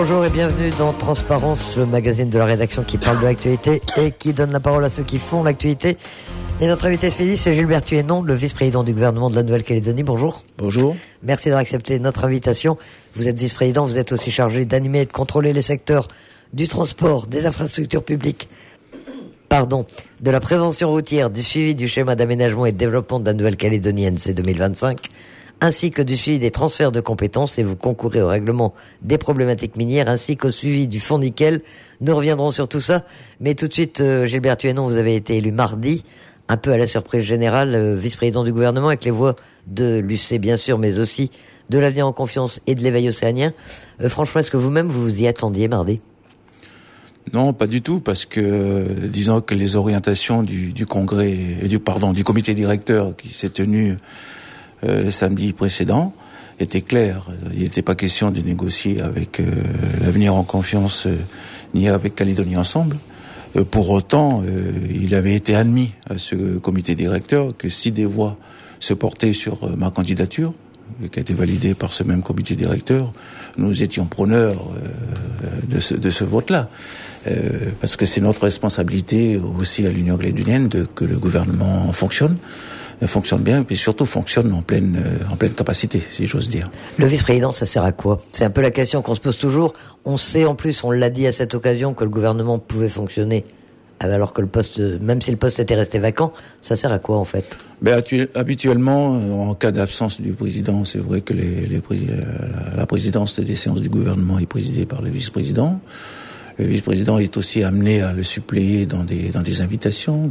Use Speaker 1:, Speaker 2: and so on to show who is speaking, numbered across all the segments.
Speaker 1: Bonjour et bienvenue dans Transparence, le magazine de la rédaction qui parle de l'actualité et qui donne la parole à ceux qui font l'actualité. Et notre invité ce midi, c'est Gilbert Thuénon, le vice-président du gouvernement de la Nouvelle-Calédonie. Bonjour.
Speaker 2: Bonjour.
Speaker 1: Merci d'avoir accepté notre invitation. Vous êtes vice-président, vous êtes aussi chargé d'animer et de contrôler les secteurs du transport, des infrastructures publiques, de la prévention routière, du suivi du schéma d'aménagement et de développement de la Nouvelle-Calédonie NC 2025, ainsi que du suivi des transferts de compétences, et vous concourez au règlement des problématiques minières, ainsi qu'au suivi du fonds nickel. Nous reviendrons sur tout ça, mais tout de suite, Gilbert Thuénon, vous avez été élu mardi, un peu à la surprise générale, vice-président du gouvernement, avec les voix de l'UC bien sûr, mais aussi de l'Avenir en Confiance et de l'Éveil océanien. Franchement, est-ce que vous-même vous y attendiez mardi ?
Speaker 2: Non, pas du tout, parce que disons que les orientations du congrès et du comité directeur qui s'est tenu samedi précédent étaient claires. Il n'était pas question de négocier avec l'Avenir en Confiance ni avec Calédonie Ensemble. Pour autant, il avait été admis à ce comité directeur que si des voix se portaient sur ma candidature, qui a été validée par ce même comité directeur, nous étions preneurs de ce vote-là. Parce que c'est notre responsabilité aussi à l'Union calédonienne que le gouvernement fonctionne bien, et puis surtout fonctionne en pleine capacité, si j'ose dire.
Speaker 1: Le vice-président, ça sert à quoi ? C'est un peu la question qu'on se pose toujours. On sait en plus, on l'a dit à cette occasion, que le gouvernement pouvait fonctionner alors que le poste, même si le poste était resté vacant, ça sert à quoi en fait ?
Speaker 2: Habituellement, en cas d'absence du président, c'est vrai que la présidence des séances du gouvernement est présidée par le vice-président. Le vice-président est aussi amené à le suppléer dans des invitations,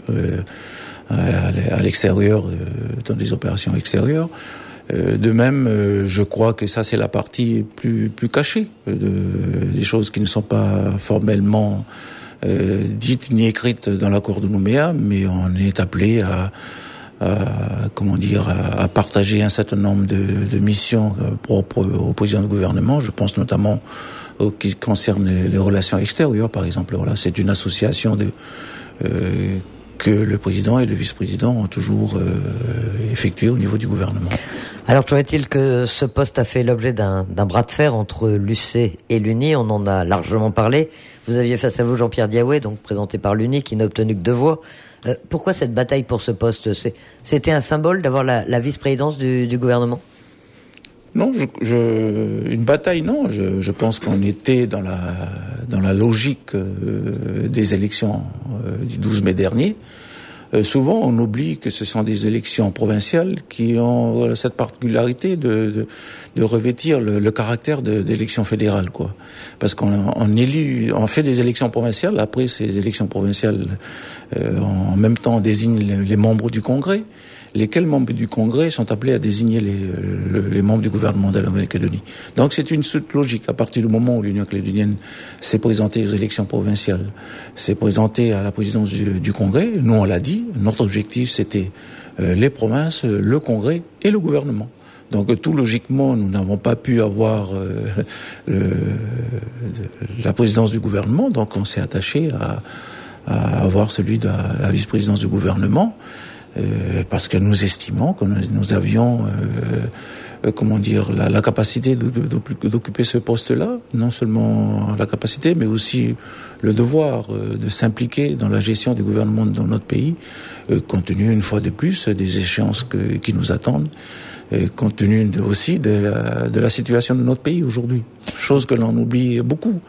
Speaker 2: à l'extérieur, dans des opérations extérieures. De même, je crois que ça c'est la partie plus cachée des choses qui ne sont pas formellement dites ni écrites dans l'accord de Nouméa, mais on est appelé à partager un certain nombre de missions propres au président du gouvernement. Je pense notamment qui concerne les relations extérieures, par exemple. Voilà, c'est une association que le président et le vice-président ont toujours effectué au niveau du gouvernement.
Speaker 1: Alors, toujours est-il que ce poste a fait l'objet d'un bras de fer entre l'UC et l'UNI. On en a largement parlé. Vous aviez face à vous Jean-Pierre Diaoué, donc présenté par l'UNI, qui n'a obtenu que 2 voix. Pourquoi cette bataille pour ce poste ? C'était un symbole d'avoir la vice-présidence du gouvernement ?
Speaker 2: Non, une bataille, non. Je pense qu'on était dans la logique des élections du 12 mai dernier. Souvent, on oublie que ce sont des élections provinciales qui ont cette particularité de revêtir le caractère d'élections fédérales, quoi. Parce on fait des élections provinciales. Après ces élections provinciales, en même temps, on désigne les membres du Congrès. Lesquels membres du Congrès sont appelés à désigner les membres du gouvernement de la Nouvelle-Calédonie. Donc c'est une suite logique. À partir du moment où l'Union calédonienne s'est présentée aux élections provinciales, s'est présentée à la présidence du Congrès, nous on l'a dit, notre objectif c'était les provinces, le Congrès et le gouvernement. Donc tout logiquement, nous n'avons pas pu avoir la présidence du gouvernement, donc on s'est attaché à avoir celui de la vice-présidence du gouvernement. Parce que nous estimons que nous avions la capacité d'occuper ce poste-là, non seulement la capacité, mais aussi le devoir de s'impliquer dans la gestion du gouvernement dans notre pays, compte tenu une fois de plus des échéances qui nous attendent, compte tenu aussi de la situation de notre pays aujourd'hui, chose que l'on oublie beaucoup.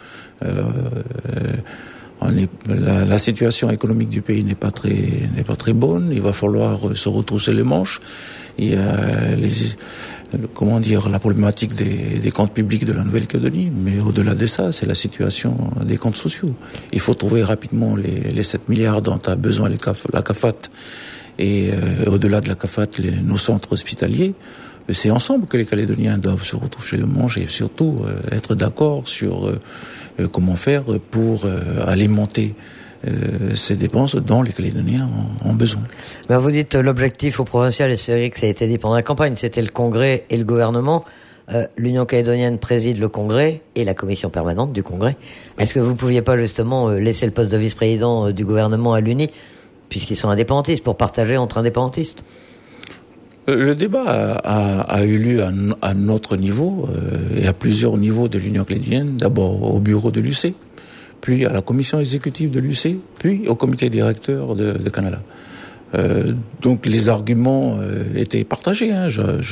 Speaker 2: La situation économique du pays n'est pas très bonne. Il va falloir se retrousser les manches. Il y a la problématique des comptes publics de la Nouvelle-Calédonie, mais au-delà de ça, c'est la situation des comptes sociaux. Il faut trouver rapidement les 7 milliards dont a besoin la CAFAT et au-delà de la CAFAT, nos centres hospitaliers. C'est ensemble que les Calédoniens doivent se retrousser les manches et surtout être d'accord sur comment faire pour alimenter ces dépenses dont les Calédoniens ont besoin.
Speaker 1: Ben vous dites l'objectif au provincial, et c'est vrai que ça a été dit pendant la campagne, c'était le Congrès et le gouvernement. L'Union calédonienne préside le Congrès et la commission permanente du Congrès. Est-ce que vous pouviez pas justement laisser le poste de vice-président du gouvernement à l'UNI, puisqu'ils sont indépendantistes, pour partager entre indépendantistes ?
Speaker 2: Le débat a eu lieu à notre niveau et à plusieurs niveaux de l'Union clédienne. D'abord au bureau de l'UC, puis à la commission exécutive de l'UC, puis au comité directeur de Canada. Donc les arguments étaient partagés, hein, je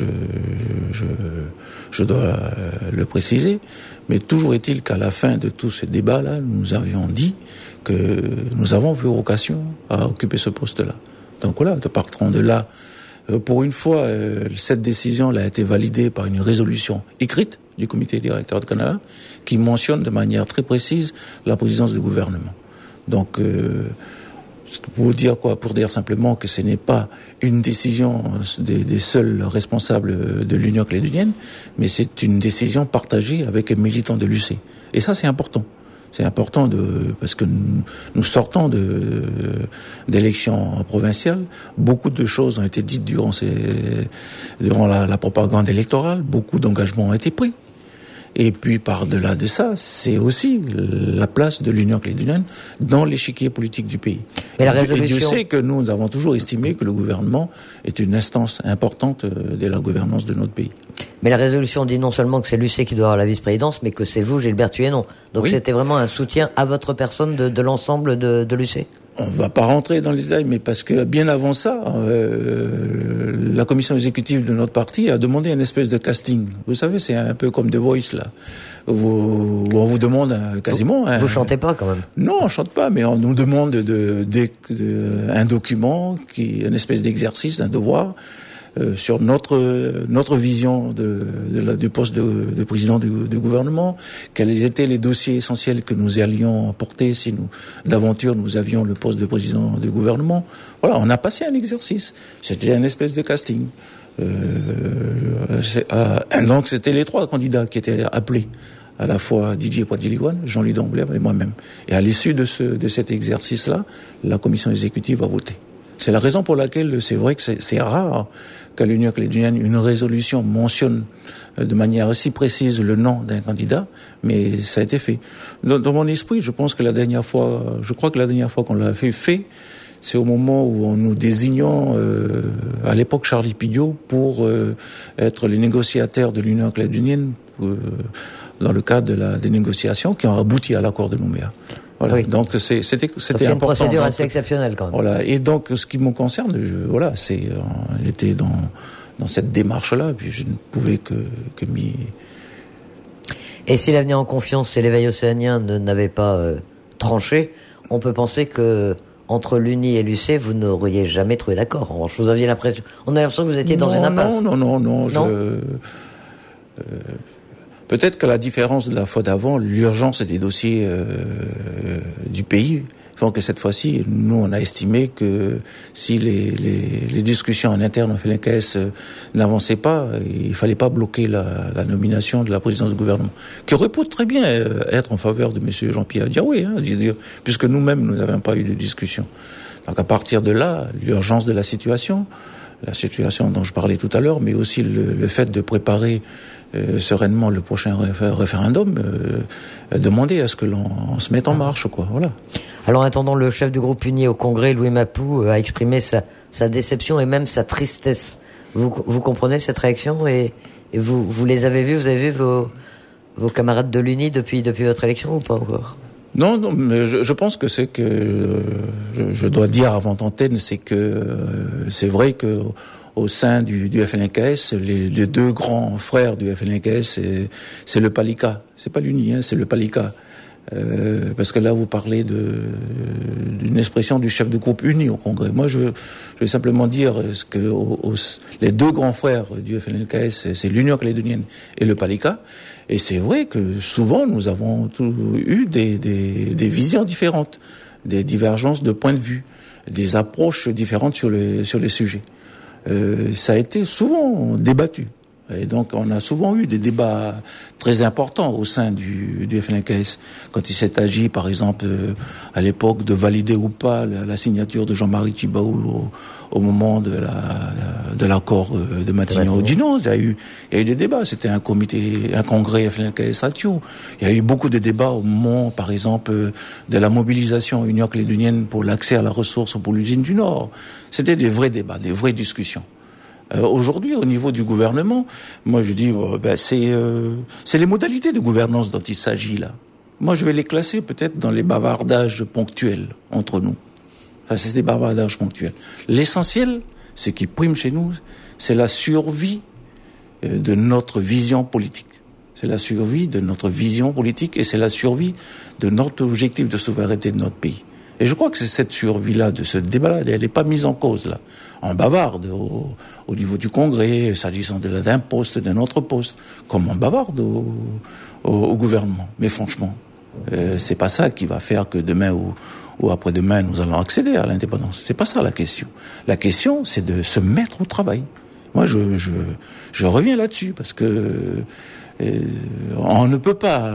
Speaker 2: dois le préciser, mais toujours est-il qu'à la fin de tout ce débat-là, nous avions dit que nous avons vocation à occuper ce poste-là. Donc voilà, partant de là, pour une fois, cette décision a été validée par une résolution écrite du comité directeur de Canada qui mentionne de manière très précise la présidence du gouvernement. Donc pour dire quoi? Pour dire simplement que ce n'est pas une décision des seuls responsables de l'Union clédonienne, mais c'est une décision partagée avec les militants de l'UC. Et ça, c'est important. C'est important parce que nous sortons d'élections provinciales. Beaucoup de choses ont été dites durant la propagande électorale. Beaucoup d'engagements ont été pris. Et puis, par-delà de ça, c'est aussi la place de l'Union clédonienne dans l'échiquier politique du pays.
Speaker 1: Mais la résolution...
Speaker 2: Et Dieu sait que nous avons toujours estimé que le gouvernement est une instance importante de la gouvernance de notre pays.
Speaker 1: Mais la résolution dit non seulement que c'est l'UC qui doit avoir la vice-présidence, mais que c'est vous, Gilbert Thuénon. Donc oui. C'était vraiment un soutien à votre personne de l'ensemble de l'UC.
Speaker 2: On va pas rentrer dans les détails, mais parce que bien avant ça, la commission exécutive de notre parti a demandé une espèce de casting. Vous savez, c'est un peu comme The Voice, là. Où on vous demande quasiment...
Speaker 1: Vous chantez pas, quand même?
Speaker 2: Non, on chante pas, mais on nous demande un document, une espèce d'exercice, un devoir, sur notre vision du poste de président du gouvernement, quels étaient les dossiers essentiels que nous allions porter si d'aventure nous avions le poste de président du gouvernement. Voilà, on a passé un exercice. C'était une espèce de casting. Donc c'était les trois candidats qui étaient appelés, à la fois Didier Poitier-Ligouane, Jean-Louis Damblère et moi-même. Et à l'issue de cet exercice-là, la commission exécutive a voté. C'est la raison pour laquelle c'est vrai que c'est rare qu'à l'Union clédonienne, une résolution mentionne de manière aussi précise le nom d'un candidat, mais ça a été fait. Dans mon esprit, je crois que la dernière fois qu'on l'a fait, c'est au moment où nous désignions, à l'époque, Charlie Pidiot pour être les négociateurs de l'Union clédonienne dans le cadre des négociations qui ont abouti à l'accord de Nouméa. Voilà. Oui. Donc c'était important.
Speaker 1: C'est une procédure assez exceptionnelle quand même.
Speaker 2: Voilà. Et donc ce qui me concerne, on était dans cette démarche-là, puis je ne pouvais que m'y.
Speaker 1: Et si l'avenir en confiance et l'éveil océanien n'avaient pas tranché, on peut penser que entre l'UNI et l'UC, vous n'auriez jamais trouvé d'accord. En revanche, vous aviez l'impression, on a l'impression que vous étiez dans une impasse.
Speaker 2: Non. Peut-être qu'à la différence de la fois d'avant, l'urgence des dossiers du pays font que cette fois-ci, nous, on a estimé que si les discussions en interne au FLNKS n'avançaient pas, il fallait pas bloquer la nomination de la présidence du gouvernement, qui aurait pu très bien être en faveur de monsieur Jean-Pierre Diaoué, puisque nous-mêmes, nous n'avions pas eu de discussion. Donc à partir de là, l'urgence de la situation dont je parlais tout à l'heure, mais aussi le fait de préparer sereinement le prochain référendum, demander à ce que l'on se mette en marche, quoi. Voilà.
Speaker 1: Alors, en attendant, le chef du groupe uni au Congrès, Louis Mapou, a exprimé sa déception et même sa tristesse. Vous comprenez cette réaction et vous les avez vus, vous avez vu vos camarades de l'Uni depuis votre élection ou pas encore?
Speaker 2: Non, mais je pense que c'est que je dois dire avant d'antenne, c'est que c'est vrai que au sein du FLNKS, les deux grands frères du FLNKS, c'est le PALICA. C'est pas l'UNI, c'est le PALICA. Parce que là, vous parlez d'une expression du chef de groupe uni au Congrès. Moi, je vais simplement dire que les deux grands frères du FLNKS, c'est l'Union clédonienne et le PALICA. Et c'est vrai que souvent, nous avons eu des visions différentes, des divergences de points de vue, des approches différentes sur les sujets. Ça a été souvent débattu. Et donc, on a souvent eu des débats très importants au sein du FLNKS. Quand il s'est agi, par exemple, à l'époque, de valider ou pas la signature de Jean-Marie Tjibaou au moment de l'accord de Matignon-Odinon. Il y a eu des débats. C'était un congrès FLNKS à Thio. Il y a eu beaucoup de débats au moment, par exemple, de la mobilisation Union clédonienne pour l'accès à la ressource pour l'usine du Nord. C'était des vrais débats, des vraies discussions. Aujourd'hui, au niveau du gouvernement, moi je dis, c'est les modalités de gouvernance dont il s'agit là. Moi, je vais les classer peut-être dans les bavardages ponctuels entre nous. Ça, c'est des bavardages ponctuels. L'essentiel, ce qui prime chez nous, c'est la survie de notre vision politique. C'est la survie de notre vision politique et c'est la survie de notre objectif de souveraineté de notre pays. Et je crois que c'est cette survie-là, de ce débat-là, elle n'est pas mise en cause, là. On bavarde au niveau du Congrès, s'agissant d'un poste, d'un autre poste, comme on bavarde au gouvernement. Mais franchement, c'est pas ça qui va faire que demain ou après-demain, nous allons accéder à l'indépendance. C'est pas ça la question. La question, c'est de se mettre au travail. Moi, je reviens là-dessus, parce que on ne peut pas,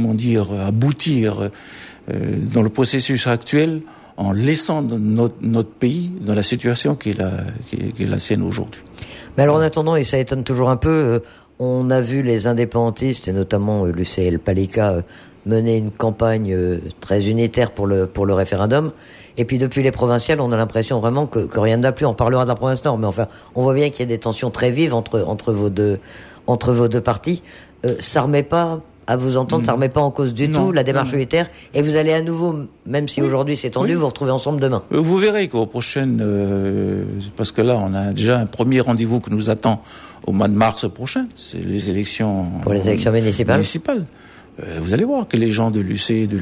Speaker 2: aboutir dans le processus actuel en laissant notre pays dans la situation qui est la sienne aujourd'hui.
Speaker 1: Mais alors en attendant, et ça étonne toujours un peu, on a vu les indépendantistes, et notamment l'UCL Palika, mener une campagne très unitaire pour le référendum. Et puis depuis les provinciales, on a l'impression vraiment que rien ne va plus. On parlera de la province Nord, mais enfin, on voit bien qu'il y a des tensions très vives entre vos deux partis. Ça remet pas, à vous entendre, ça remet pas en cause du tout la démarche unitaire. Et vous allez à nouveau, même si aujourd'hui c'est tendu, vous retrouver ensemble demain.
Speaker 2: Vous verrez qu'aux prochaines, parce que là on a déjà un premier rendez-vous qui nous attend au mois de mars prochain, c'est les élections.
Speaker 1: Pour les élections municipales.
Speaker 2: Vous allez voir que les gens de l'UC et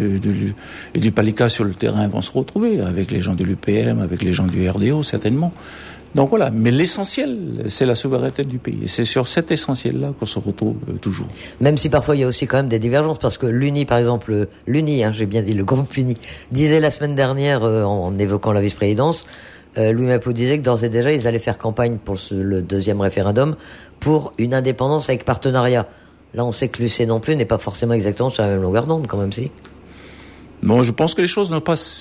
Speaker 2: du Palika sur le terrain vont se retrouver avec les gens de l'UPM, avec les gens du RDO certainement. Donc voilà, mais l'essentiel, c'est la souveraineté du pays. Et c'est sur cet essentiel-là qu'on se retrouve toujours.
Speaker 1: Même si parfois il y a aussi quand même des divergences, parce que l'UNI, par exemple, j'ai bien dit, le groupe UNI, disait la semaine dernière, en évoquant la vice-présidence, Louis Mapou disait que d'ores et déjà, ils allaient faire campagne pour le deuxième référendum pour une indépendance avec partenariat. Là, on sait que l'UC non plus n'est pas forcément exactement sur la même longueur d'onde, quand même, si.
Speaker 2: Non, je pense que les choses ne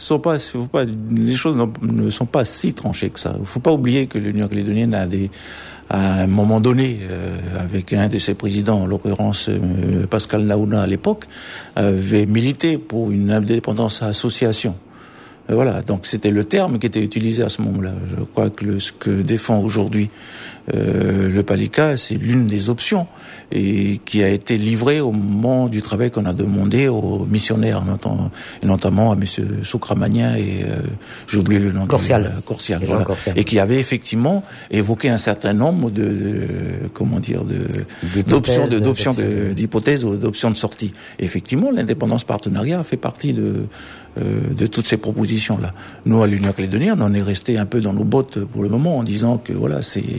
Speaker 2: sont pas si tranchées que ça. Il ne faut pas oublier que l'Union calédonienne à un moment donné, avec un de ses présidents, en l'occurrence Pascal Naouna à l'époque, avait milité pour une indépendance à association. Voilà, donc c'était le terme qui était utilisé à ce moment-là. Je crois que ce que défend aujourd'hui le Palika, c'est l'une des options et qui a été livrée au moment du travail qu'on a demandé aux missionnaires, et notamment à monsieur Soukramagnin et j'ai oublié le nom
Speaker 1: Corsial,
Speaker 2: voilà, et qui avait effectivement évoqué un certain nombre d'hypothèses ou d'options de sortie. Et effectivement, l'indépendance partenariat fait partie de toutes ces propositions-là. Nous, à l'Union calédonienne, on est resté un peu dans nos bottes pour le moment en disant que voilà,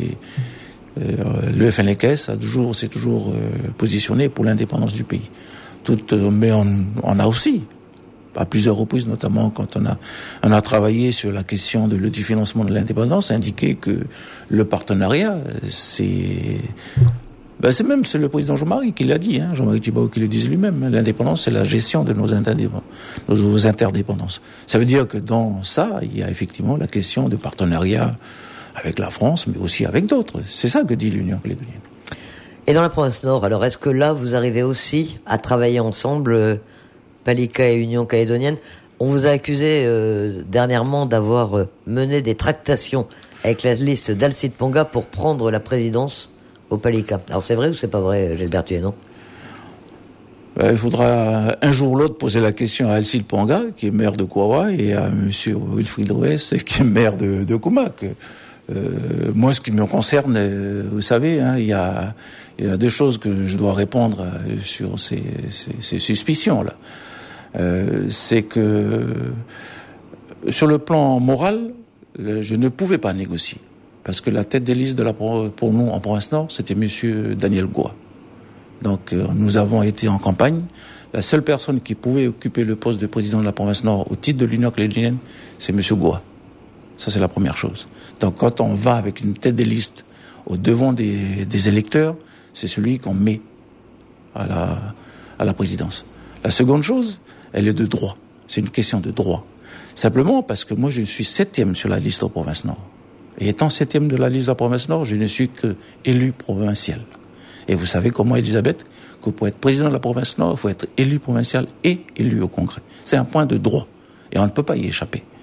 Speaker 2: le FNLKS s'est toujours positionné pour l'indépendance du pays. Mais on a aussi, à plusieurs reprises, notamment quand on a travaillé sur la question de l'autofinancement de l'indépendance, indiqué que le partenariat, c'est le président Jean-Marie qui l'a dit, Jean-Marie Tjibaou qui le dit lui-même. L'indépendance, c'est la gestion de nos interdépendances. Ça veut dire que dans ça, il y a effectivement la question de partenariat avec la France, mais aussi avec d'autres. C'est ça que dit l'Union calédonienne.
Speaker 1: Et dans la province Nord, alors est-ce que là, vous arrivez aussi à travailler ensemble, Palika et Union calédonienne? On vous a accusé dernièrement d'avoir mené des tractations avec la liste d'Alcide Ponga pour prendre la présidence au Palika. Alors c'est vrai ou c'est pas vrai, Gilbert Thué, non?
Speaker 2: Il faudra un jour ou l'autre poser la question à Alcide Ponga, qui est maire de Kouawa, et à monsieur Wilfried Roes, qui est maire de Koumak. Moi, ce qui me concerne, vous savez, il y a deux choses que je dois répondre sur ces suspicions-là. C'est que sur le plan moral, je ne pouvais pas négocier. Parce que la tête des listes pour nous en province Nord, c'était monsieur Daniel Goua. Donc nous avons été en campagne. La seule personne qui pouvait occuper le poste de président de la province Nord au titre de l'Union calédonienne, c'est monsieur Goua. Ça, c'est la première chose. Donc quand on va avec une tête des listes au devant des électeurs, c'est celui qu'on met à la présidence. La seconde chose, elle est de droit. C'est une question de droit. Simplement parce que moi, je suis 7e sur la liste en province Nord. Et étant 7e de la liste de la province Nord, je ne suis que élu provincial. Et vous savez comment, Elisabeth, que pour être président de la province Nord, il faut être élu provincial et élu au Congrès. C'est un point de droit. Et on ne peut pas y échapper.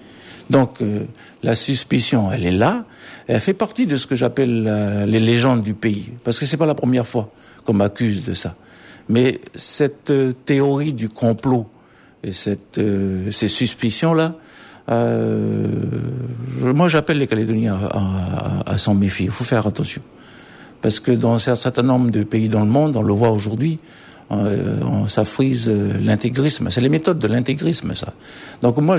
Speaker 2: Donc la suspicion, elle est là. Elle fait partie de ce que j'appelle les légendes du pays, parce que c'est pas la première fois qu'on m'accuse de ça. Mais cette théorie du complot et ces suspicions-là, moi j'appelle les Calédoniens à s'en méfier. Il faut faire attention, parce que dans un certain nombre de pays dans le monde, on le voit aujourd'hui, ça frise l'intégrisme. C'est les méthodes de l'intégrisme, ça. Donc moi,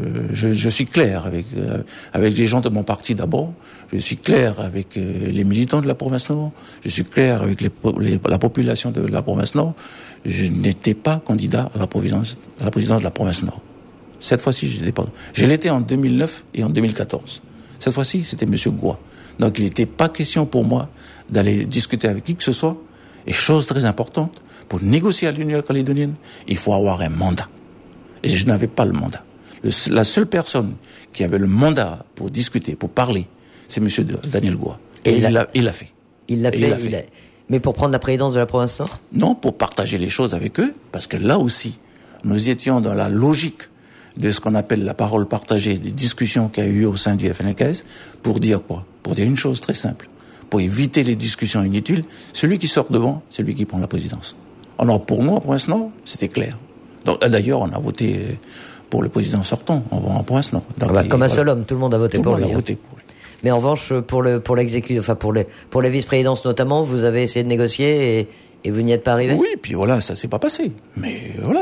Speaker 2: je suis clair avec les gens de mon parti d'abord. Je suis clair avec les militants de la province Nord. Je suis clair avec la population de la province Nord. Je n'étais pas candidat à la présidence de la province Nord. Cette fois-ci, je n'étais pas. Je l'étais en 2009 et en 2014. Cette fois-ci, c'était Monsieur Goua. Donc il n'était pas question pour moi d'aller discuter avec qui que ce soit. Et chose très importante, pour négocier à l'Union calédonienne, il faut avoir un mandat. Et je n'avais pas le mandat. La seule personne qui avait le mandat pour discuter, pour parler, c'est Monsieur Daniel Goua. Et il l'a fait.
Speaker 1: Il l'a fait. Mais pour prendre la présidence de la province Nord ?
Speaker 2: Non, pour partager les choses avec eux, parce que là aussi, nous étions dans la logique de ce qu'on appelle la parole partagée, des discussions qu'il y a eu au sein du FNKS, pour dire quoi ? Pour dire une chose très simple. Pour éviter les discussions inutiles, celui qui sort devant, c'est lui qui prend la présidence. Alors pour nous, en province Nord, c'était clair. Donc, d'ailleurs, on a voté pour le président sortant en province Nord. Donc,
Speaker 1: comme un seul homme, tout le monde a voté pour lui.
Speaker 2: Tout le monde a voté pour lui.
Speaker 1: Mais en revanche, pour l'exécutif, enfin pour les vice-présidences notamment, vous avez essayé de négocier et vous n'y êtes pas arrivé ?
Speaker 2: Oui, puis voilà, ça s'est pas passé. Mais voilà,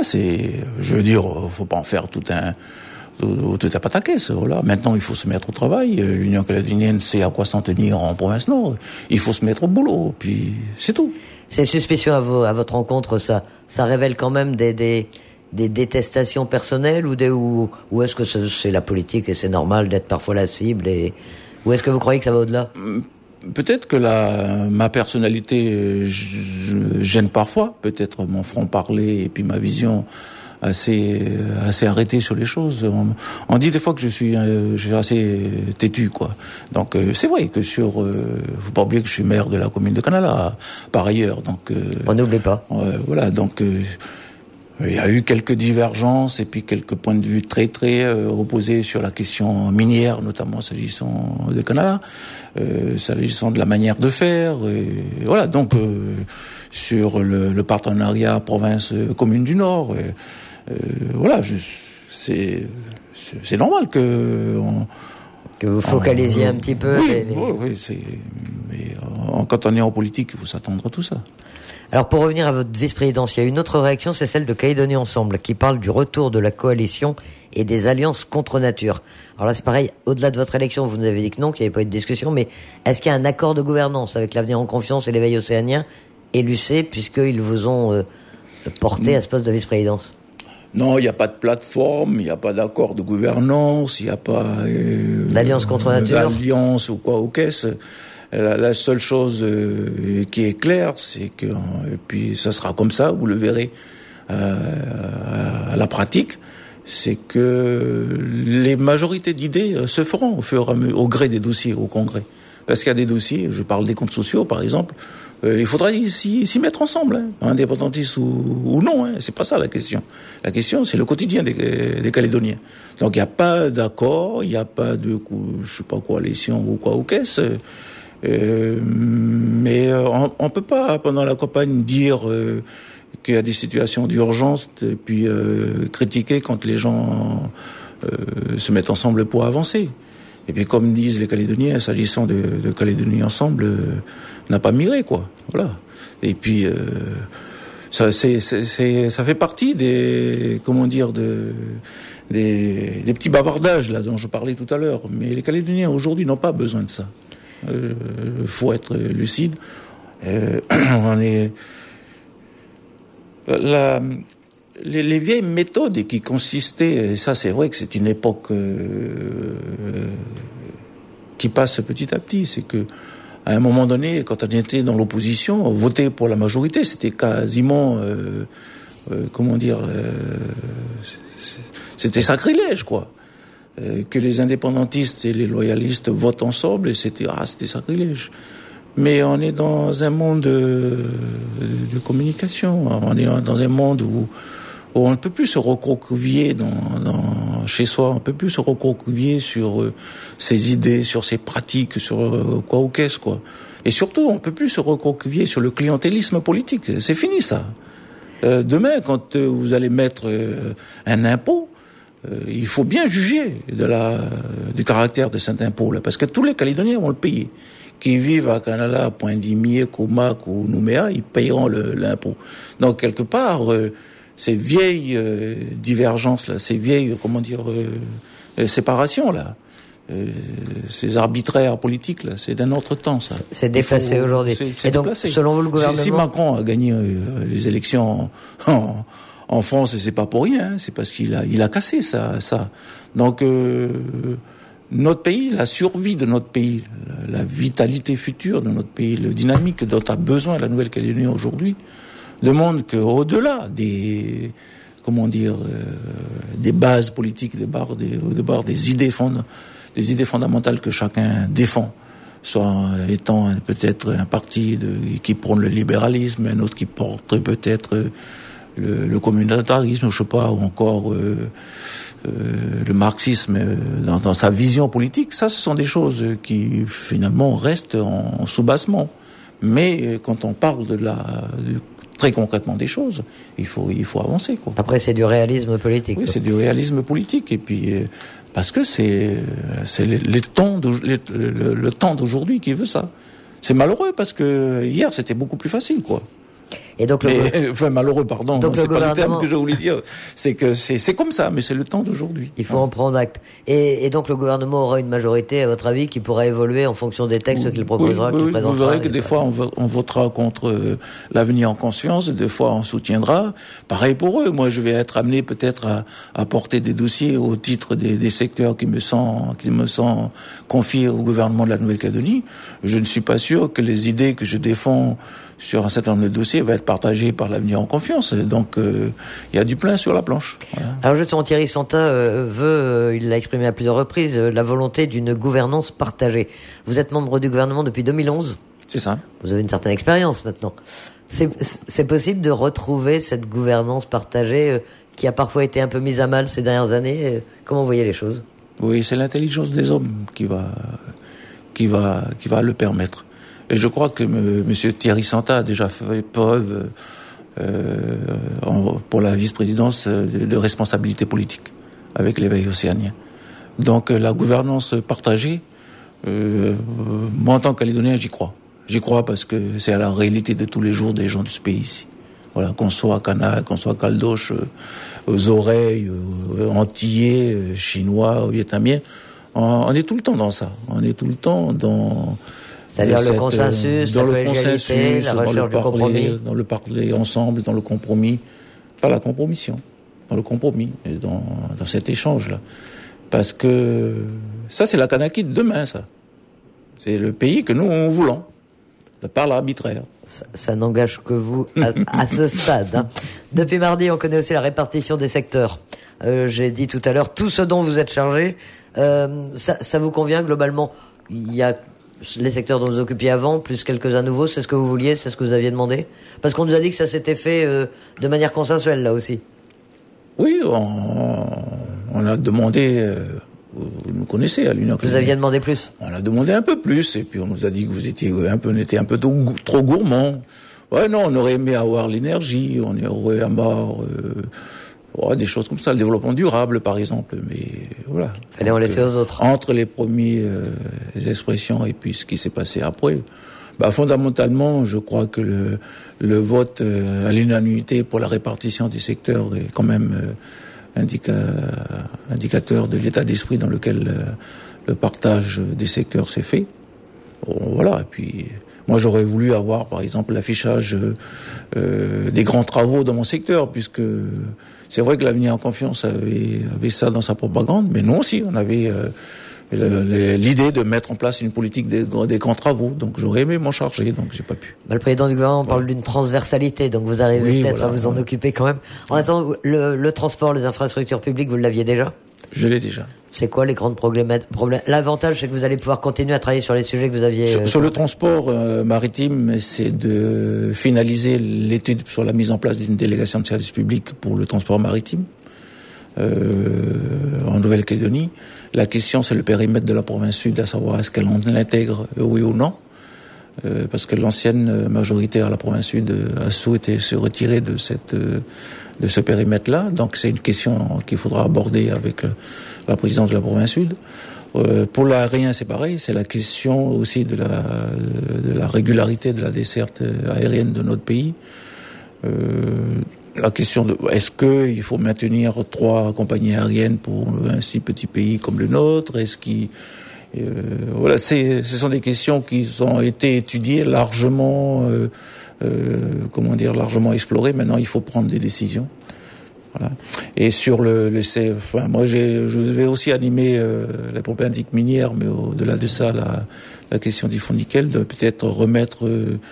Speaker 2: je veux dire, faut pas en faire tout un pataquès, voilà. Maintenant, il faut se mettre au travail. L'Union calédonienne sait à quoi s'en tenir en province Nord. Il faut se mettre au boulot, puis c'est tout.
Speaker 1: Ces suspicions à votre rencontre, ça révèle quand même des détestations personnelles ou est-ce que c'est la politique et c'est normal d'être parfois la cible ou est-ce que vous croyez que ça va au-delà ?
Speaker 2: Peut-être que ma personnalité gêne parfois, peut-être mon franc-parler et puis ma vision assez arrêtée sur les choses. On dit des fois que je suis assez têtu, quoi. Donc c'est vrai que faut pas oublier que je suis maire de la commune de Canala par ailleurs. Donc
Speaker 1: on n'oublie pas.
Speaker 2: Voilà, donc il y a eu quelques divergences et puis quelques points de vue très très opposés sur la question minière, notamment s'agissant de Canala, s'agissant de la manière de faire. Et voilà, donc sur le partenariat province-commune du Nord. Voilà, c'est normal que
Speaker 1: vous focalisiez un petit peu.
Speaker 2: Oui, mais quand on est en politique, il faut s'attendre à tout ça.
Speaker 1: Alors pour revenir à votre vice-présidence, il y a une autre réaction, c'est celle de Calédonie Ensemble, qui parle du retour de la coalition et des alliances contre nature. Alors là c'est pareil, au-delà de votre élection, vous nous avez dit que non, qu'il n'y avait pas eu de discussion, mais est-ce qu'il y a un accord de gouvernance avec l'Avenir en Confiance et l'éveil océanien et l'UC, puisqu'ils vous ont porté à ce poste de vice-présidence ?
Speaker 2: Non, il n'y a pas de plateforme, il n'y a pas d'accord de gouvernance, il n'y a pas
Speaker 1: d'alliance contre nature,
Speaker 2: d'alliance ou quoi, ou qu'est-ce. La seule chose qui est claire, c'est que, et puis ça sera comme ça, vous le verrez à la pratique, c'est que les majorités d'idées se feront au gré des dossiers au Congrès. Parce qu'il y a des dossiers, je parle des comptes sociaux par exemple, il faudra s'y mettre ensemble, indépendantistes ou non, c'est pas ça la question. La question, c'est le quotidien des Calédoniens. Donc il n'y a pas d'accord, il n'y a pas de, coalition ou quoi ou qu'est-ce. Mais on peut pas, pendant la campagne, dire qu'il y a des situations d'urgence et puis critiquer quand les gens se mettent ensemble pour avancer. Et puis comme disent les Calédoniens, s'agissant de Calédonie Ensemble, n'a pas migré, quoi. Voilà. Et puis ça fait partie des petits bavardages là dont je parlais tout à l'heure. Mais les Calédoniens aujourd'hui n'ont pas besoin de ça. Faut être lucide. Les vieilles méthodes qui consistaient, et ça c'est vrai que c'est une époque qui passe petit à petit, c'est que à un moment donné, quand on était dans l'opposition, voter pour la majorité, c'était quasiment, c'était sacrilège, quoi. Que les indépendantistes et les loyalistes votent ensemble, et c'était sacrilège. Mais on est dans un monde de communication. On est dans un monde où on ne peut plus se recroqueviller chez soi, on peut plus se recroqueviller sur ses idées, sur ses pratiques, sur quoi ou qu'est-ce, quoi. Et surtout, on peut plus se recroqueviller sur le clientélisme politique. C'est fini, ça. Demain, quand vous allez mettre un impôt, il faut bien juger du caractère de cet impôt-là, parce que tous les Calédoniens vont le payer. Qui vivent à Canala, Pointe-Dimier, Comac ou Nouméa, ils payeront l'impôt. Donc, quelque part, ces vieilles divergences-là, ces vieilles, séparations-là, ces arbitraires politiques, là, c'est d'un autre temps, ça.
Speaker 1: C'est déplacé aujourd'hui.
Speaker 2: C'est donc, déplacé. Selon vous, le gouvernement... Si Macron a gagné les élections en France, c'est pas pour rien, hein, c'est parce qu'il a cassé ça. Donc, notre pays, la survie de notre pays, la vitalité future de notre pays, le dynamique dont a besoin la Nouvelle-Calédonie aujourd'hui, demande qu'au-delà des bases politiques, des idées fondamentales que chacun défend, soit étant peut-être un parti qui prône le libéralisme, un autre qui porte peut-être le communautarisme, je sais pas, ou encore le marxisme dans sa vision politique. Ça, ce sont des choses qui finalement restent en soubassement. Mais quand on parle très concrètement des choses, il faut avancer, quoi.
Speaker 1: Après, c'est du réalisme politique.
Speaker 2: Oui, c'est du réalisme politique. Et puis parce que c'est le temps d'aujourd'hui qui veut ça. C'est malheureux parce que hier c'était beaucoup plus facile, quoi.
Speaker 1: Et donc
Speaker 2: malheureux, pardon, donc c'est pas le terme que je voulais dire. C'est que c'est comme ça, mais c'est le temps d'aujourd'hui.
Speaker 1: Il faut en prendre acte. Et donc le gouvernement aura une majorité, à votre avis, qui pourra évoluer en fonction des textes qu'il proposera, qu'il présentera.
Speaker 2: Vous verrez que des fois on votera contre l'avenir en conscience, des fois on soutiendra. Pareil pour eux. Moi, je vais être amené peut-être à porter des dossiers au titre des secteurs qui me sont confiés au gouvernement de la Nouvelle-Calédonie. Je ne suis pas sûr que les idées que je défends sur un certain nombre de dossiers va être partagé par l'avenir en confiance. Donc, il y a du plein sur la planche. Voilà.
Speaker 1: Alors justement, Thierry Santa il l'a exprimé à plusieurs reprises, la volonté d'une gouvernance partagée. Vous êtes membre du gouvernement depuis 2011 ?
Speaker 2: C'est ça.
Speaker 1: Vous avez une certaine expérience maintenant. C'est possible de retrouver cette gouvernance partagée qui a parfois été un peu mise à mal ces dernières années. Comment vous voyez les choses ?
Speaker 2: Oui, c'est l'intelligence des hommes qui va le permettre. Et je crois que Monsieur Thierry Santa a déjà fait preuve pour la vice-présidence de responsabilité politique avec l'éveil océanien. Donc la gouvernance partagée, moi en tant que Calédonien, j'y crois. J'y crois parce que c'est à la réalité de tous les jours des gens de ce pays ici. Voilà, qu'on soit Kanak, qu'on soit Caldoche, aux oreilles, Antillais, Chinois, Vietnamiens, on est tout le temps dans ça. On est tout le temps dans...
Speaker 1: C'est-à-dire le consensus, la collégialité, la recherche du compromis.
Speaker 2: Dans le parler ensemble, dans le compromis. Pas la compromission, dans le compromis, et dans cet échange-là. Parce que ça, c'est la Kanaki de demain, ça. C'est le pays que nous voulons, par l'arbitraire.
Speaker 1: Ça n'engage que vous à ce stade. Hein. Depuis mardi, on connaît aussi la répartition des secteurs. J'ai dit tout à l'heure, tout ce dont vous êtes chargé, ça vous convient globalement ? Il y a les secteurs dont vous occupiez avant, plus quelques-uns nouveaux, c'est ce que vous vouliez, c'est ce que vous aviez demandé ? Parce qu'on nous a dit que ça s'était fait de manière consensuelle, là aussi.
Speaker 2: Oui, on a demandé, vous nous connaissez à l'Union.
Speaker 1: Vous aviez demandé plus ?
Speaker 2: On a demandé un peu plus, et puis on nous a dit que vous étiez un peu trop gourmand. Ouais, non, on aurait aimé avoir l'énergie, on aurait aimé des choses comme ça, le développement durable, par exemple, mais voilà.
Speaker 1: Fallait en laisser aux autres.
Speaker 2: Entre les premières expressions et puis ce qui s'est passé après, fondamentalement, je crois que le vote à l'unanimité pour la répartition du secteur est quand même indicateur de l'état d'esprit dans lequel le partage des secteurs s'est fait. Bon, voilà, et puis... Moi, j'aurais voulu avoir, par exemple, l'affichage des grands travaux dans mon secteur, puisque c'est vrai que l'Avenir en Confiance avait ça dans sa propagande, mais nous aussi, on avait l'idée de mettre en place une politique des grands travaux. Donc, j'aurais aimé m'en charger, donc j'ai pas pu.
Speaker 1: Le président du gouvernement parle d'une transversalité, donc vous arrivez peut-être à vous en occuper quand même. En attendant, le transport, les infrastructures publiques, vous l'aviez déjà ?
Speaker 2: Je l'ai déjà.
Speaker 1: C'est quoi les grandes problèmes ? L'avantage, c'est que vous allez pouvoir continuer à travailler sur les sujets que vous aviez...
Speaker 2: Sur le transport maritime, c'est de finaliser l'étude sur la mise en place d'une délégation de service public pour le transport maritime. On Nouvelle-Calédonie. La question, c'est le périmètre de la province sud, à savoir est-ce qu'elle en intègre, oui ou non. Parce que l'ancienne majorité à la province sud a souhaité se retirer de ce périmètre-là. Donc c'est une question qu'il faudra aborder avec la présidence de la province sud. Pour l'aérien, c'est pareil. C'est la question aussi de la régularité de la desserte aérienne de notre pays. La question de est-ce qu'il faut maintenir 3 compagnies aériennes pour un si petit pays comme le nôtre? Est-ce qu'il voilà, ce sont des questions qui ont été étudiées largement, largement explorées. Maintenant, il faut prendre des décisions. Voilà. Et sur moi, je vais aussi animer la problématique minière, mais au-delà de ça, la question du fonds nickel, de peut-être remettre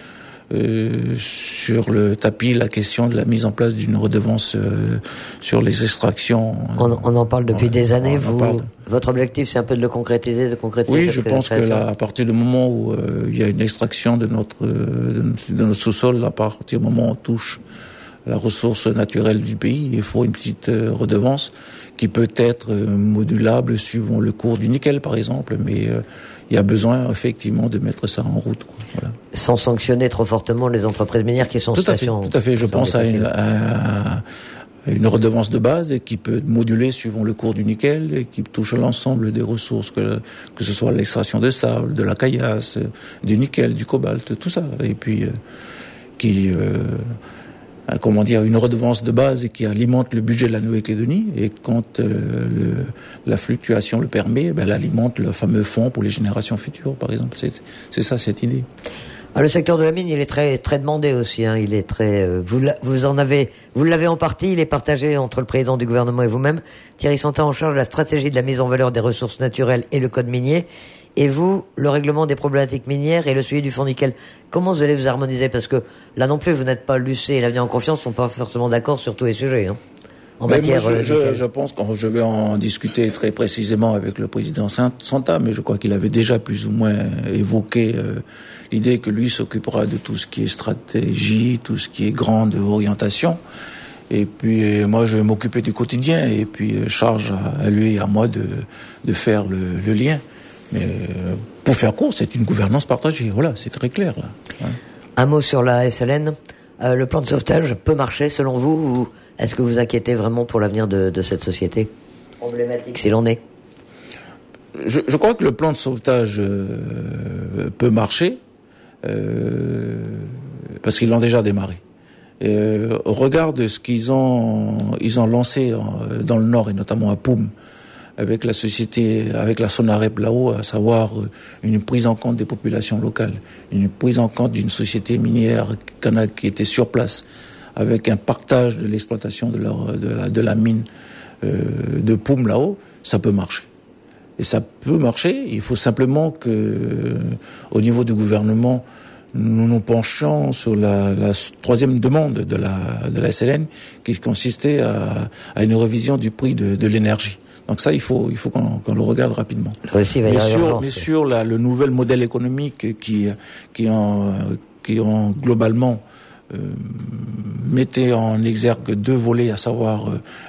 Speaker 2: sur le tapis la question de la mise en place d'une redevance sur les extractions.
Speaker 1: On en parle depuis des années. Votre objectif, c'est un peu de le concrétiser,
Speaker 2: Oui, je pense que là, à partir du moment où il y a une extraction de notre sous-sol, à partir du moment où on touche la ressource naturelle du pays, il faut une petite redevance qui peut être modulable suivant le cours du nickel, par exemple, mais il y a besoin effectivement de mettre ça en route. Voilà.
Speaker 1: Sans sanctionner trop fortement les entreprises minières qui sont en situation.
Speaker 2: Tout à fait. Je pense à une redevance de base qui peut moduler suivant le cours du nickel et qui touche l'ensemble des ressources, que ce soit l'extraction de sable, de la caillasse, du nickel, du cobalt, tout ça, et puis une redevance de base qui alimente le budget de la Nouvelle-Calédonie, et quand la fluctuation le permet, elle alimente le fameux fonds pour les générations futures, par exemple. C'est ça, cette idée.
Speaker 1: Le secteur de la mine, il est très très demandé aussi. Il est très. Vous l'avez en partie. Il est partagé entre le président du gouvernement et vous-même. Thierry Santin, en charge de la stratégie de la mise en valeur des ressources naturelles et le code minier. Et vous, le règlement des problématiques minières et le suivi du fonds nickel. Comment vous allez vous harmoniser? Parce que là non plus, vous n'êtes pas l'UC et l'Avenir en Confiance ne sont pas forcément d'accord sur tous les sujets. En matière
Speaker 2: je pense que je vais en discuter très précisément avec le président Santin, mais je crois qu'il avait déjà plus ou moins évoqué l'idée que lui s'occupera de tout ce qui est stratégie, tout ce qui est grande orientation. Et puis moi, je vais m'occuper du quotidien, et puis charge à lui et à moi de faire le lien. Mais pour faire court, c'est une gouvernance partagée. Voilà, c'est très clair là.
Speaker 1: Un mot sur la SLN. Le plan de sauvetage peut marcher selon vous, ou est-ce que vous inquiétez vraiment pour l'avenir de cette société emblématique, s'il en est?
Speaker 2: Je crois que le plan de sauvetage peut marcher parce qu'ils l'ont déjà démarré. Au regard de ce qu'ils ont lancé dans le Nord, et notamment à Poum, avec la société, avec la Sonarep là-haut, à savoir une prise en compte des populations locales, une prise en compte d'une société minière qui était sur place, avec un partage de l'exploitation de la mine de Poum là-haut, ça peut marcher. Et ça peut marcher, il faut simplement que, au niveau du gouvernement, nous nous penchions sur la troisième demande de la SLN, qui consistait à une révision du prix de l'énergie. Donc ça, il faut qu'on le regarde rapidement. Mais sur le nouvel modèle économique qui ont globalement mettait en exergue 2 volets, à savoir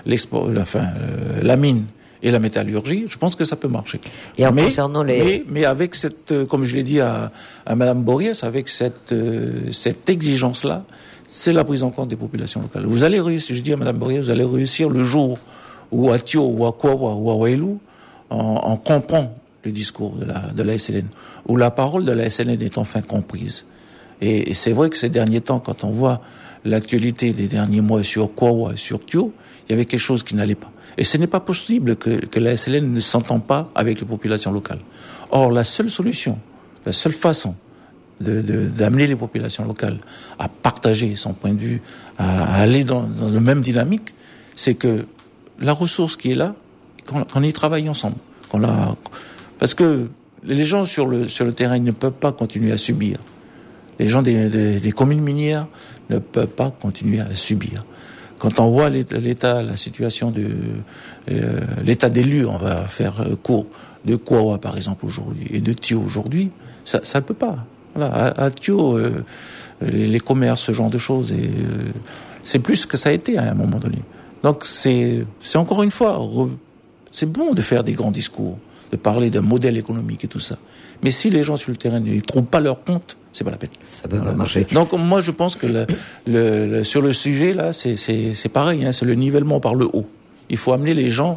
Speaker 2: la mine et la métallurgie, je pense que ça peut marcher.
Speaker 1: Et concernant
Speaker 2: mais avec cette, comme je l'ai dit à Madame Borries, avec cette exigence-là, c'est la prise en compte des populations locales. Vous allez réussir, je dis à Madame Borries, vous allez réussir le jour où à Tio, ou à Kwawa, ou à Wailou, on comprend le discours de la SLN, où la parole de la SLN est enfin comprise. Et c'est vrai que ces derniers temps, quand on voit l'actualité des derniers mois sur Kwawa et sur Tio, il y avait quelque chose qui n'allait pas. Et ce n'est pas possible que la SLN ne s'entende pas avec les populations locales. Or, la seule solution, la seule façon d'amener les populations locales à partager son point de vue, à aller dans la même dynamique, c'est que la ressource qui est là, qu'on y travaille ensemble. Parce que les gens sur le terrain ne peuvent pas continuer à subir. Les gens des communes minières ne peuvent pas continuer à subir. Quand on voit la situation l'état des lieux, on va faire court, de Kwawa par exemple aujourd'hui, et de Tio aujourd'hui, ça ne peut pas. Voilà, à Tio, les commerces, ce genre de choses, et c'est plus que ça a été à un moment donné. Donc c'est encore une fois C'est bon de faire des grands discours, de parler d'un modèle économique et tout ça. Mais si les gens sur le terrain ne trouvent pas leur compte, c'est pas la peine.
Speaker 1: Ça peut pas marcher.
Speaker 2: Donc moi je pense que sur le sujet là, c'est pareil, hein, c'est le nivellement par le haut. Il faut amener les gens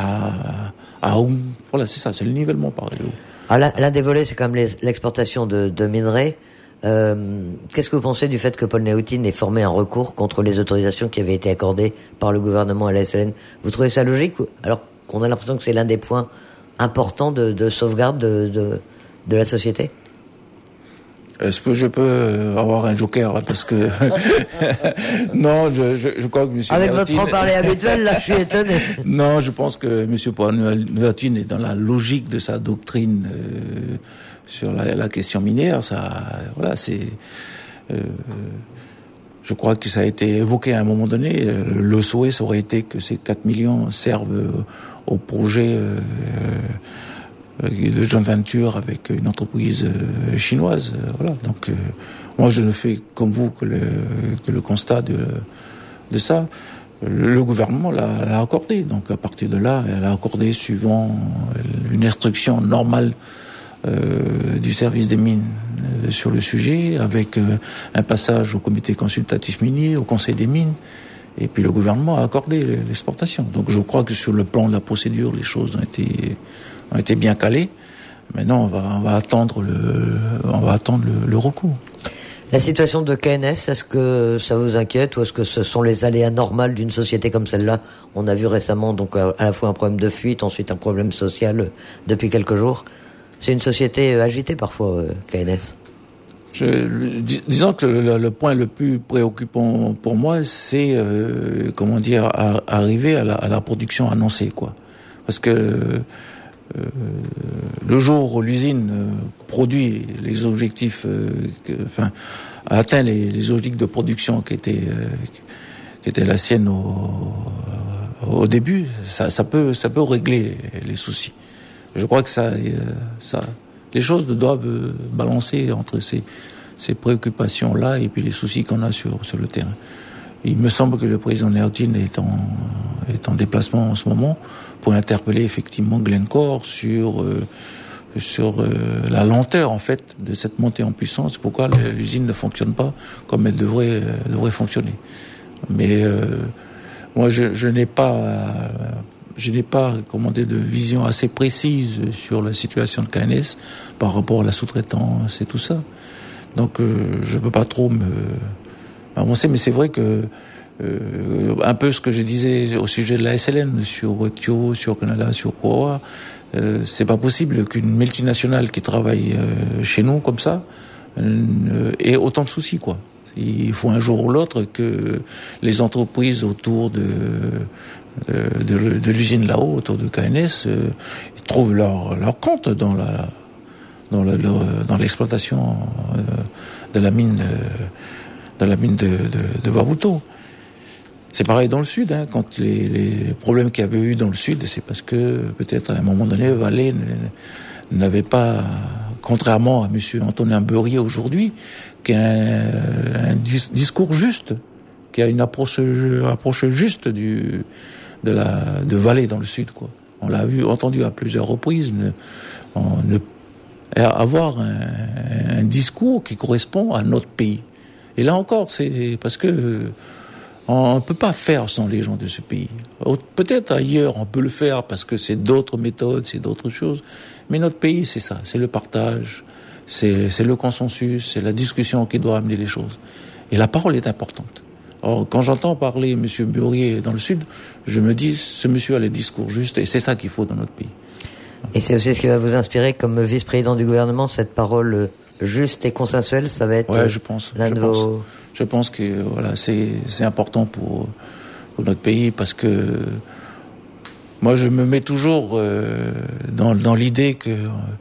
Speaker 2: voilà, c'est ça, c'est le nivellement par le haut.
Speaker 1: Alors l'un des volets, c'est quand même l'exportation de minerais. Qu'est-ce que vous pensez du fait que Paul Néotine ait formé un recours contre les autorisations qui avaient été accordées par le gouvernement à la SLN? Vous trouvez ça logique, alors qu'on a l'impression que c'est l'un des points importants de sauvegarde de la société?
Speaker 2: Est-ce que je peux avoir un joker là, parce que non, je crois que monsieur
Speaker 1: avec
Speaker 2: Néotine...
Speaker 1: votre franc-parler habituel, là, je suis étonné.
Speaker 2: Non, je pense que monsieur Paul Néotine est dans la logique de sa doctrine sur la question minière. Ça, voilà, c'est. Je crois que ça a été évoqué à un moment donné. Le souhait, ça aurait été que ces 4 millions servent au projet de joint venture avec une entreprise chinoise. Voilà. Donc, moi, je ne fais comme vous que le constat de ça. Le gouvernement l'a accordé. Donc, à partir de là, elle a accordé suivant une instruction normale du service des mines sur le sujet, avec un passage au comité consultatif minier, au conseil des mines, et puis le gouvernement a accordé l'exportation. Donc je crois que sur le plan de la procédure, les choses ont été bien calées. Maintenant, on va attendre le recours.
Speaker 1: La situation de KNS, est-ce que ça vous inquiète ou est-ce que ce sont les aléas normales d'une société comme celle-là? On a vu récemment donc à la fois un problème de fuite, ensuite un problème social depuis quelques jours. C'est une société agitée parfois, KNS.
Speaker 2: Disons que le point le plus préoccupant pour moi, c'est arriver à la production annoncée, quoi. Parce que le jour où l'usine produit les objectifs, atteint les objectifs de production qui étaient la sienne au début, ça peut régler les soucis. Je crois que les choses doivent balancer entre ces préoccupations-là et puis les soucis qu'on a sur le terrain. Il me semble que le président Néotine est en déplacement en ce moment pour interpeller effectivement Glencore sur la lenteur en fait de cette montée en puissance. Pourquoi l'usine ne fonctionne pas comme elle devrait fonctionner. Mais moi je n'ai pas de vision assez précise sur la situation de KNS par rapport à la sous-traitance et tout ça. Donc je peux pas trop m'avancer, mais c'est vrai que un peu ce que je disais au sujet de la SLN sur Thio, sur Canada, sur Kowa, c'est pas possible qu'une multinationale qui travaille chez nous comme ça ait autant de soucis, quoi. Il faut un jour ou l'autre que les entreprises autour de l'usine là-haut, autour de KNS, trouvent leur compte dans l'exploitation de la mine de Babuto. C'est pareil dans le sud, hein, quand les problèmes qu'il y avait eu dans le sud, c'est parce que peut-être à un moment donné, Vallée n'avait pas, contrairement à monsieur Antonin Beurier aujourd'hui, qui a un discours juste, qui a une approche juste de Vallée dans le sud, quoi. On l'a entendu à plusieurs reprises, avoir un discours qui correspond à notre pays. Et là encore, c'est parce que on ne peut pas faire sans les gens de ce pays. Peut-être ailleurs, on peut le faire parce que c'est d'autres méthodes, c'est d'autres choses. Mais notre pays, c'est ça, c'est le partage, c'est le consensus, c'est la discussion qui doit amener les choses. Et la parole est importante. Or, quand j'entends parler M. Beurier dans le Sud, je me dis, ce monsieur a les discours justes et c'est ça qu'il faut dans notre pays.
Speaker 1: Et c'est aussi ce qui va vous inspirer comme vice-président du gouvernement, cette parole juste et consensuelle, ça va être
Speaker 2: Je pense que voilà, c'est important pour notre pays parce que moi je me mets toujours dans l'idée que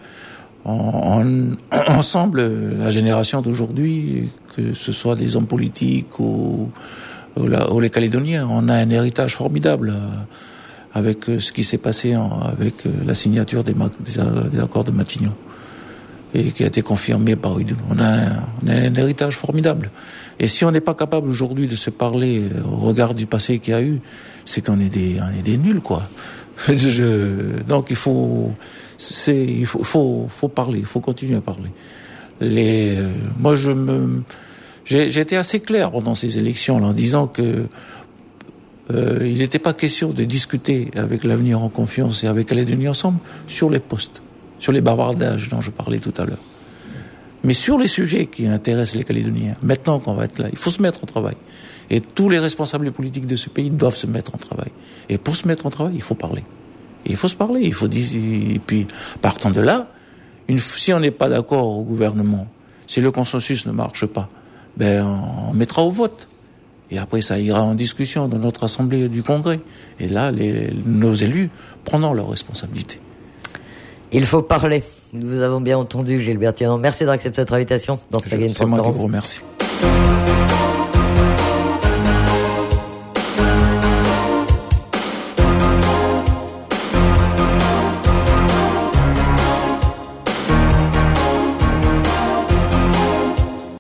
Speaker 2: ensemble, la génération d'aujourd'hui, que ce soit des hommes politiques ou les Calédoniens, on a un héritage formidable avec ce qui s'est passé avec la signature des accords de Matignon et qui a été confirmé par Oudou. On a un héritage formidable. Et si on n'est pas capable aujourd'hui de se parler au regard du passé qu'il y a eu, c'est qu'on est des nuls, quoi. Donc il faut parler, il faut continuer à parler. Moi j'ai été assez clair pendant ces élections là, en disant que il n'était pas question de discuter avec l'Avenir en Confiance et avec Calédonie Ensemble sur les postes, sur les bavardages dont je parlais tout à l'heure. Mais sur les sujets qui intéressent les Calédoniens, maintenant qu'on va être là, il faut se mettre au travail. Et tous les responsables politiques de ce pays doivent se mettre en travail. Et pour se mettre en travail, il faut parler. Et il faut se parler, il faut dire. Et puis, partant de là, si on n'est pas d'accord au gouvernement, si le consensus ne marche pas, on mettra au vote. Et après, ça ira en discussion dans notre assemblée du Congrès. Et là, nos élus prendront leurs responsabilités.
Speaker 1: Il faut parler. Nous vous avons bien entendu, Gilbert Thiénant. Merci d'avoir accepté cette invitation dans Plug & Transparence.
Speaker 2: C'est moi qui vous remercie.